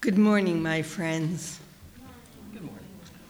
Good morning, my friends. Good morning.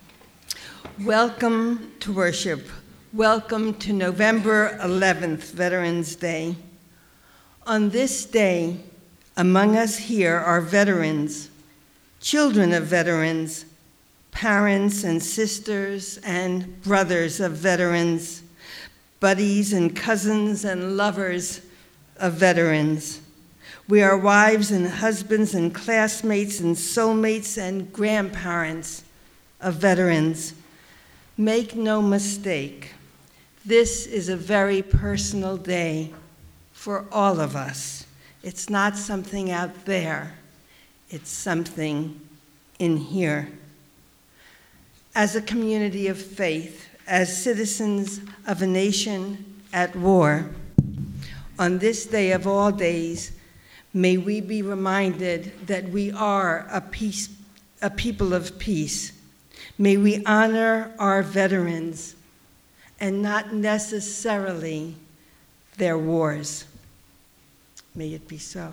Welcome to worship. Welcome to November 11th, Veterans Day. On this day, among us here are veterans, children of veterans, parents and sisters and brothers of veterans, buddies and cousins and lovers of veterans. We are wives and husbands and classmates and soulmates and grandparents of veterans. Make no mistake, this is a very personal day for all of us. It's not something out there, it's something in here. As a community of faith, as citizens of a nation at war, on this day of all days, may we be reminded that we are a people of peace. May we honor our veterans and not necessarily their wars. May it be so.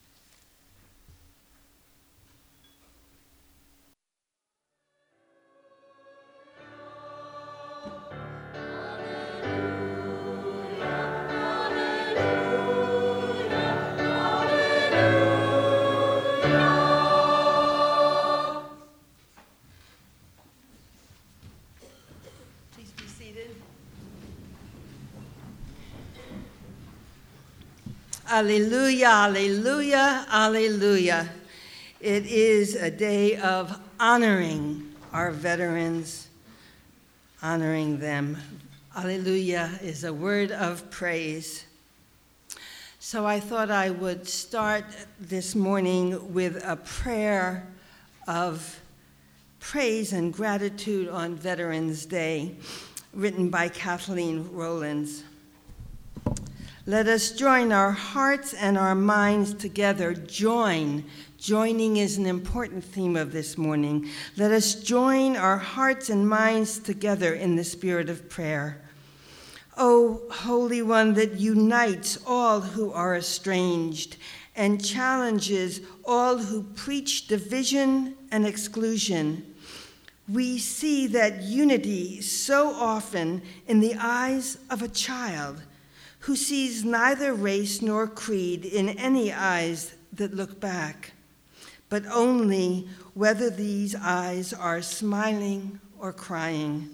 Alleluia, alleluia, alleluia. It is a day of honoring our veterans, honoring them. Alleluia is a word of praise. So I thought I would start this morning with a prayer of praise and gratitude on Veterans Day, written by Kathleen Rowlands. Let us join our hearts and our minds together. Joining is an important theme of this morning. Let us join our hearts and minds together in the spirit of prayer. O Holy One that unites all who are estranged and challenges all who preach division and exclusion, we see that unity so often in the eyes of a child who sees neither race nor creed in any eyes that look back, but only whether these eyes are smiling or crying.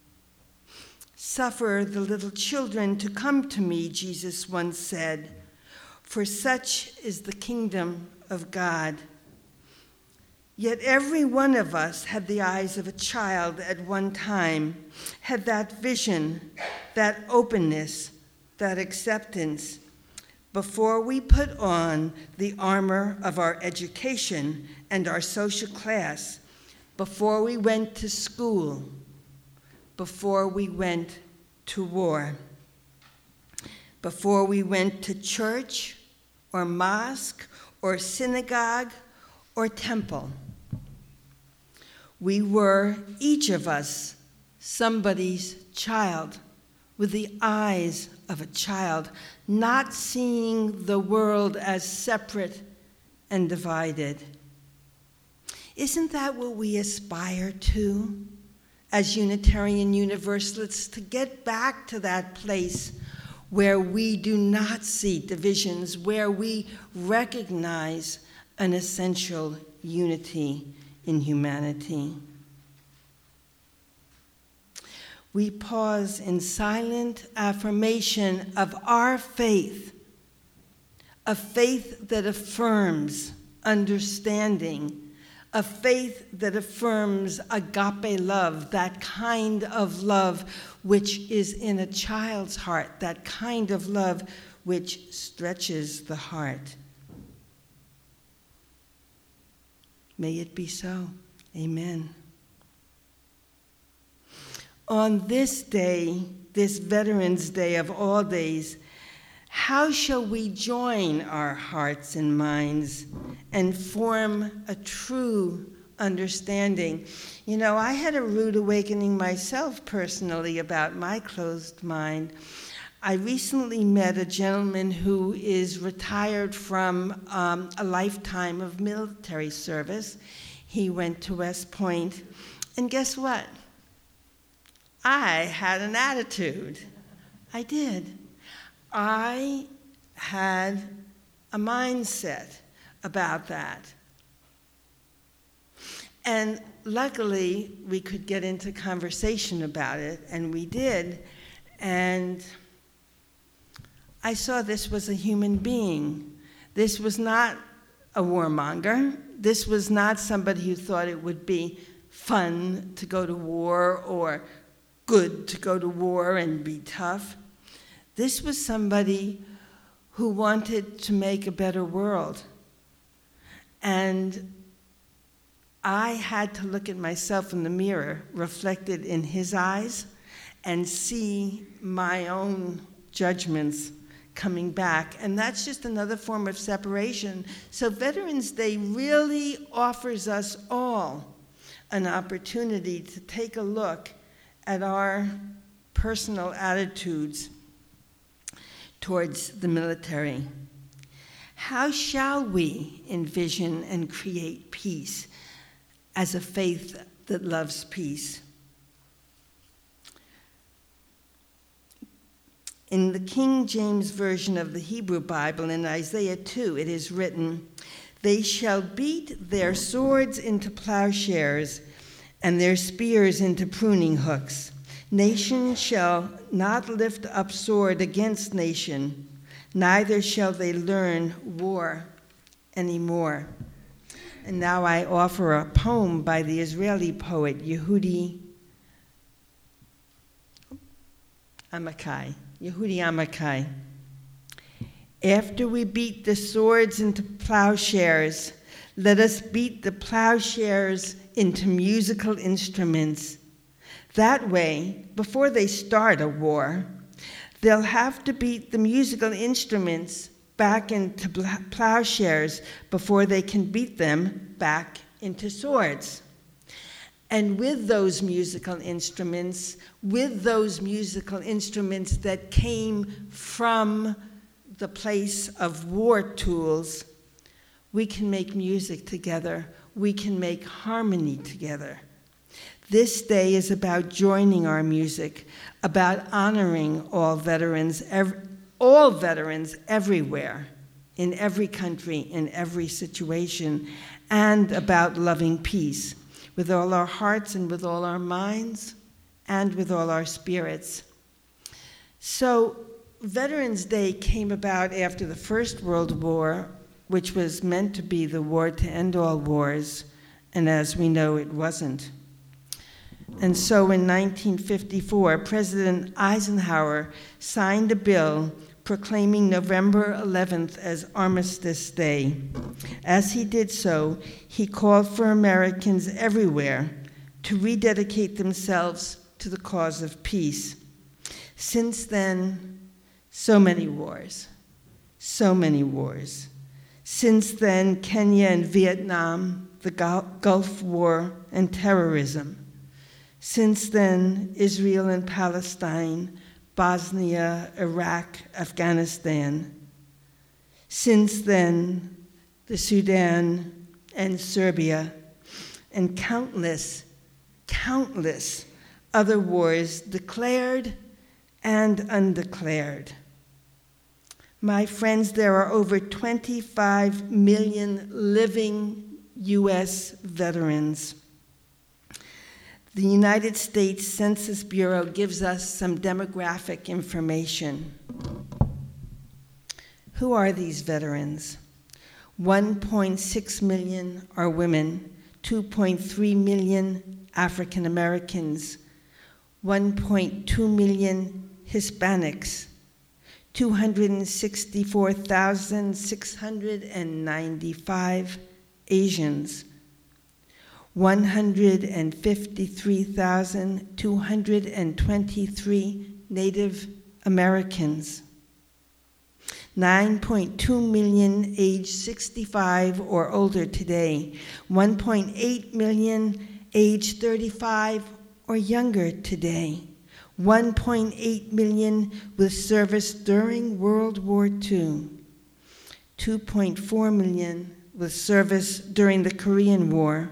Suffer the little children to come to me, Jesus once said, for such is the kingdom of God. Yet every one of us had the eyes of a child at one time, had that vision, that openness, that acceptance, before we put on the armor of our education and our social class, before we went to school, before we went to war, before we went to church or mosque or synagogue or temple. We were, each of us, somebody's child with the eyes of a child, not seeing the world as separate and divided. Isn't that what we aspire to as Unitarian Universalists, to get back to that place where we do not see divisions, where we recognize an essential unity in humanity? We pause in silent affirmation of our faith, a faith that affirms understanding, a faith that affirms agape love, that kind of love which is in a child's heart, that kind of love which stretches the heart. May it be so. Amen. On this day, this Veterans Day of all days, how shall we join our hearts and minds and form a true understanding? You know, I had a rude awakening myself personally about my closed mind. I recently met a gentleman who is retired from a lifetime of military service. He went to West Point, and guess what? I had an attitude. I did. I had a mindset about that. And luckily, we could get into conversation about it, and we did. And I saw this was a human being. This was not a warmonger. This was not somebody who thought it would be fun to go to war or good to go to war and be tough. This was somebody who wanted to make a better world. And I had to look at myself in the mirror, reflected in his eyes, and see my own judgments coming back. And that's just another form of separation. So Veterans Day really offers us all an opportunity to take a look at our personal attitudes towards the military. How shall we envision and create peace as a faith that loves peace? In the King James Version of the Hebrew Bible, in Isaiah 2, it is written, "They shall beat their swords into plowshares and their spears into pruning hooks. Nation shall not lift up sword against nation, neither shall they learn war anymore." And now I offer a poem by the Israeli poet Yehudi Amichai. After we beat the swords into plowshares, let us beat the plowshares into musical instruments. That way, before they start a war, they'll have to beat the musical instruments back into plowshares before they can beat them back into swords. And with those musical instruments that came from the place of war tools, we can make music together. We can make harmony together. This day is about joining our music, about honoring all veterans everywhere, in every country, in every situation, and about loving peace with all our hearts and with all our minds and with all our spirits. So Veterans Day came about after the First World War, which was meant to be the war to end all wars, and as we know, it wasn't. And so in 1954, President Eisenhower signed a bill proclaiming November 11th as Armistice Day. As he did so, he called for Americans everywhere to rededicate themselves to the cause of peace. Since then, so many wars. Since then, Kenya and Vietnam, the Gulf War, and terrorism. Since then, Israel and Palestine, Bosnia, Iraq, Afghanistan. Since then, the Sudan and Serbia, and countless other wars declared and undeclared. My friends, there are over 25 million living U.S. veterans. The United States Census Bureau gives us some demographic information. Who are these veterans? 1.6 million are women, 2.3 million African Americans, 1.2 million Hispanics, 264,695 Asians, 153,223 Native Americans, 9.2 million age 65 or older today, 1.8 million age 35 or younger today, 1.8 million with service during World War II, 2.4 million with service during the Korean War,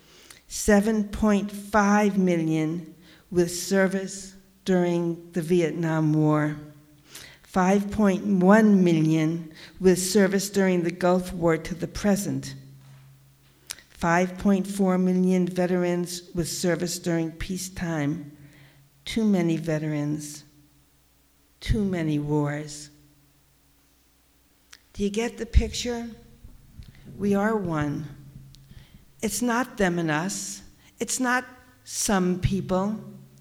7.5 million with service during the Vietnam War, 5.1 million with service during the Gulf War to the present, 5.4 million veterans with service during peacetime. Too many veterans, too many wars. Do you get the picture? We are one. It's not them and us. It's not some people.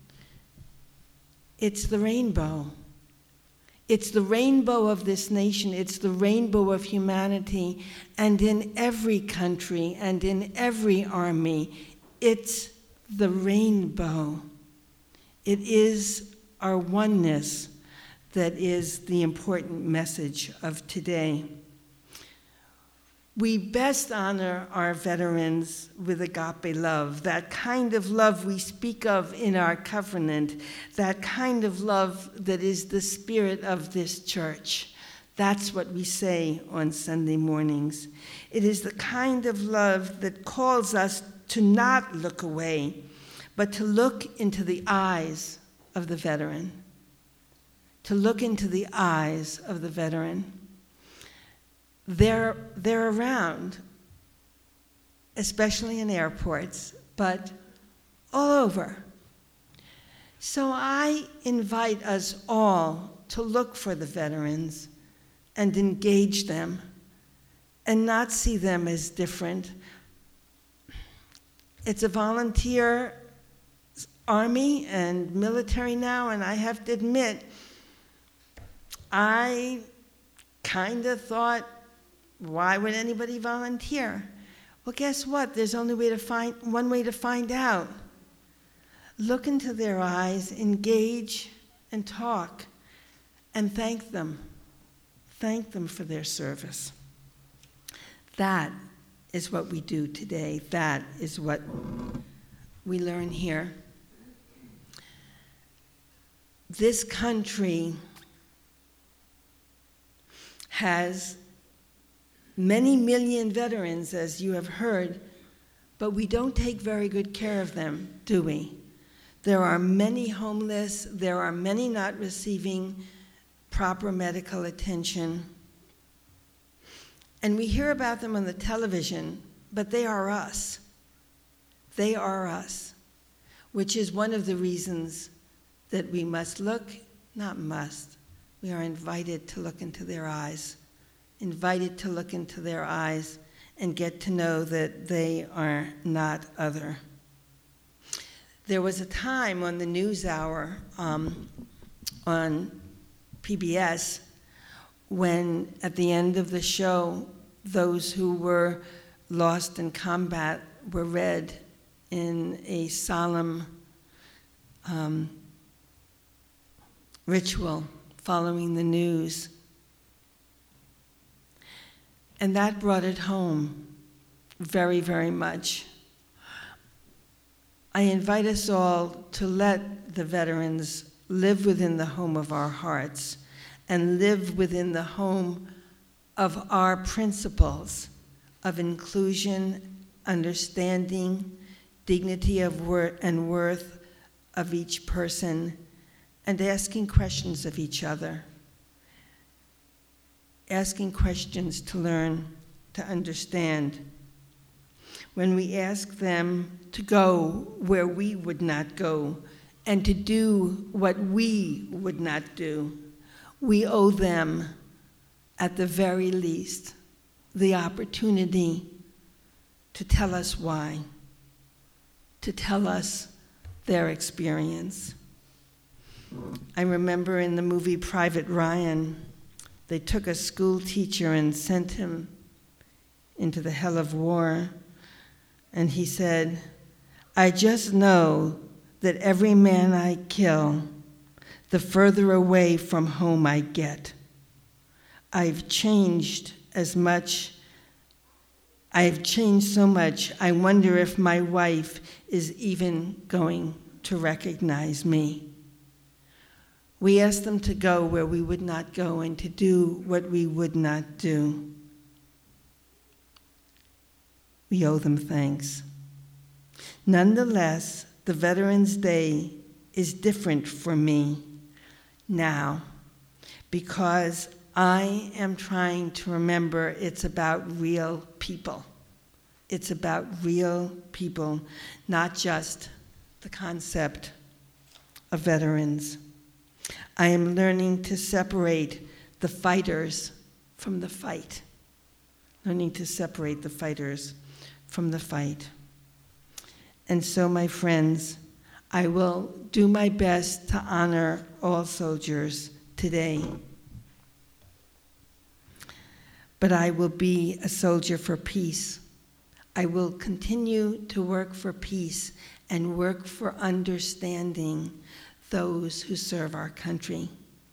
It's the rainbow. It's the rainbow of this nation. It's the rainbow of humanity. And in every country and in every army, it's the rainbow. It is our oneness that is the important message of today. We best honor our veterans with agape love, that kind of love we speak of in our covenant, that kind of love that is the spirit of this church. That's what we say on Sunday mornings. It is the kind of love that calls us to not look away, but to look into the eyes of the veteran. To look into the eyes of the veteran. They're around, especially in airports, but all over. So I invite us all to look for the veterans and engage them and not see them as different. It's a volunteer army and military now, and I have to admit, I kind of thought, why would anybody volunteer? Well, guess what? There's only one way to find out. Look into their eyes, engage, and talk, and thank them. Thank them for their service. That is what we do today. That is what we learn here. This country has many million veterans, as you have heard, but we don't take very good care of them, do we? There are many homeless. There are many not receiving proper medical attention. And we hear about them on the television, but they are us. They are us, which is one of the reasons that we must look, not must, we are invited to look into their eyes, invited to look into their eyes and get to know that they are not other. There was a time on the NewsHour on PBS when at the end of the show, those who were lost in combat were read in a solemn ritual following the news. And that brought it home very, very much. I invite us all to let the veterans live within the home of our hearts and live within the home of our principles of inclusion, understanding, dignity of and worth of each person, and asking questions of each other. Asking questions to learn, to understand. When we ask them to go where we would not go and to do what we would not do, we owe them, at the very least, the opportunity to tell us why, to tell us their experience. I remember in the movie Private Ryan, they took a school teacher and sent him into the hell of war. And he said, "I just know that every man I kill, the further away from home I get. I've changed so much, I wonder if my wife is even going to recognize me." We ask them to go where we would not go and to do what we would not do. We owe them thanks. Nonetheless, the Veterans Day is different for me now because I am trying to remember it's about real people. It's about real people, not just the concept of veterans. I am learning to separate the fighters from the fight. Learning to separate the fighters from the fight. And so, my friends, I will do my best to honor all soldiers today. But I will be a soldier for peace. I will continue to work for peace and work for understanding those who serve our country.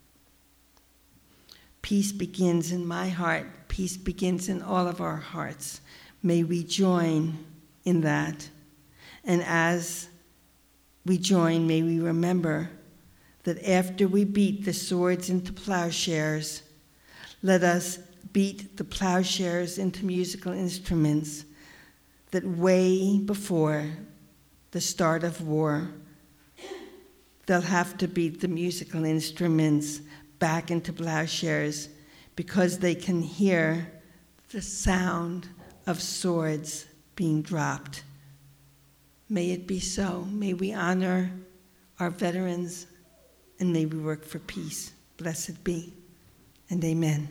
Peace begins in my heart. Peace begins in all of our hearts. May we join in that. And as we join, may we remember that after we beat the swords into plowshares, let us beat the plowshares into musical instruments, that way before the start of war, they'll have to beat the musical instruments back into plowshares because they can hear the sound of swords being dropped. May it be so. May we honor our veterans, and may we work for peace. Blessed be, and amen.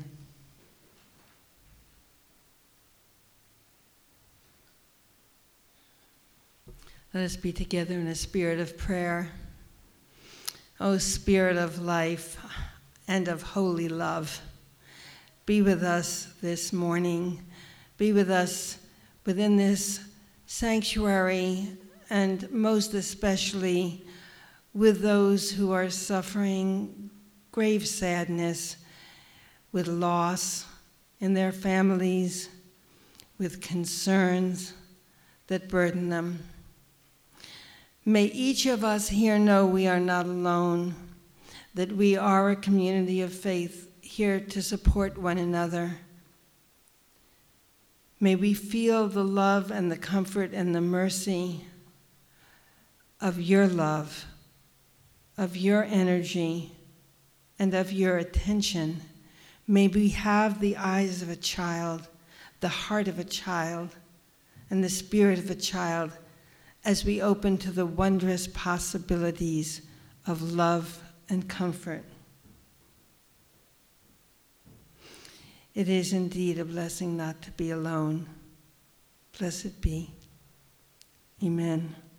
Let us be together in a spirit of prayer. O Spirit of life and of holy love, be with us this morning. Be with us within this sanctuary, and most especially with those who are suffering grave sadness, with loss in their families, with concerns that burden them. May each of us here know we are not alone, that we are a community of faith here to support one another. May we feel the love and the comfort and the mercy of your love, of your energy, and of your attention. May we have the eyes of a child, the heart of a child, and the spirit of a child as we open to the wondrous possibilities of love and comfort. It is indeed a blessing not to be alone. Blessed be. Amen.